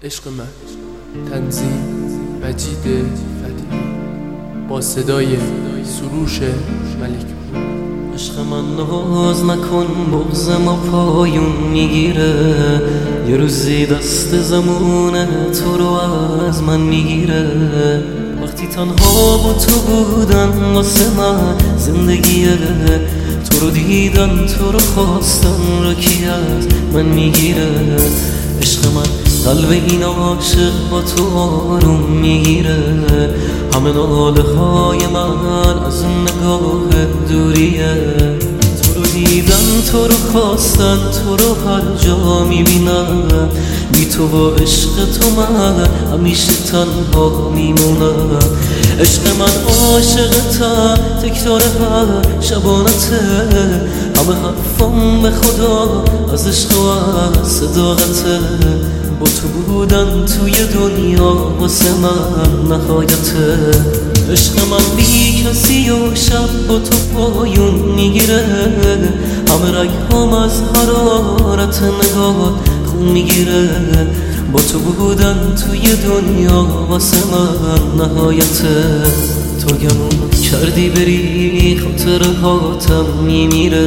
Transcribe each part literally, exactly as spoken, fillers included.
عشق من تنظیم مجید فتحی با صدای سروش ملک. عشق من ناز نکن، بغضم و پایون میگیره، یه روزی دست زمونه تو رو از من میگیره. وقتی تنها با تو بودن واسه من زندگیه، تو رو دیدن تو رو خواستن رو کی از من میگیره. عشق من قلب این عاشق با تو آروم میگیره، همه ناله های من از نگاه دوریه. تو رو دیدن تو رو خواستن تو رو هر جا میبینم، بی تو و عشق تو من همیشه تنها میمونم. عشق من عاشقتم، تکرار هر شبانته، همه حرفم به خدا از عشق و از صداقته. با تو بودن توی دنیا واسه من نهایته. عشق من بی کسی و شب با تو پایون میگیره، همه رگم از حرارت نگاه خون میگیره. با تو بودن توی دنیا واسه من نهایته. تو گمون کردی بری خاطر هاتم میمیره،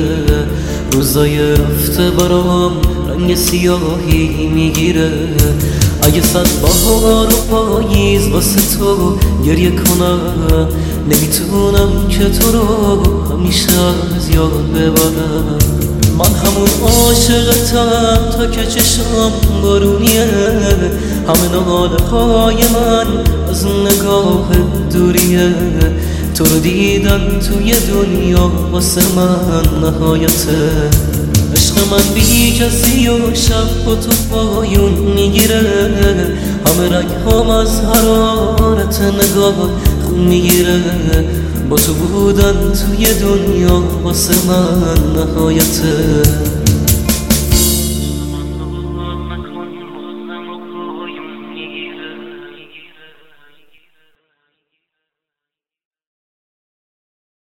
روزای رفته برام رنگ سیاهی میگیره. اگه صد بهار و پاییز واسه تو گریه کنم، نمیتونم که تو رو همیشه از یاد ببرم. من همون عاشقتم تا که چشم بارونیه، همه ناله های من از نگاه دوریه. تو رو دیدن توی دنیا واسه من نهایته. عشق من بی کسی و شب با تو پایون میگیره، همه رگم از حرارت نگاه خون میگیره. با تو بودن توی دنیا واسه من نهایته.